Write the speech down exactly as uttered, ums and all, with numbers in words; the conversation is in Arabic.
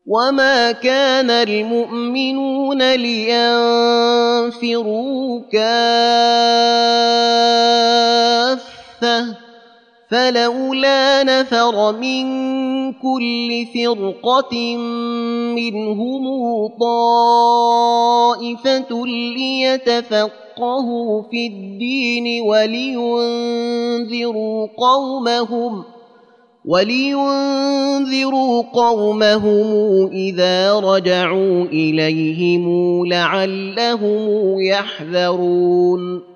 وما كان المؤمنون لينفروا كافة فلولا نفر من كل فرقة منهم طائفة ليتفقهوا في الدين ولينذروا قومهم ولينذروا قومهم إذا رجعوا إليهم لعلهم يحذرون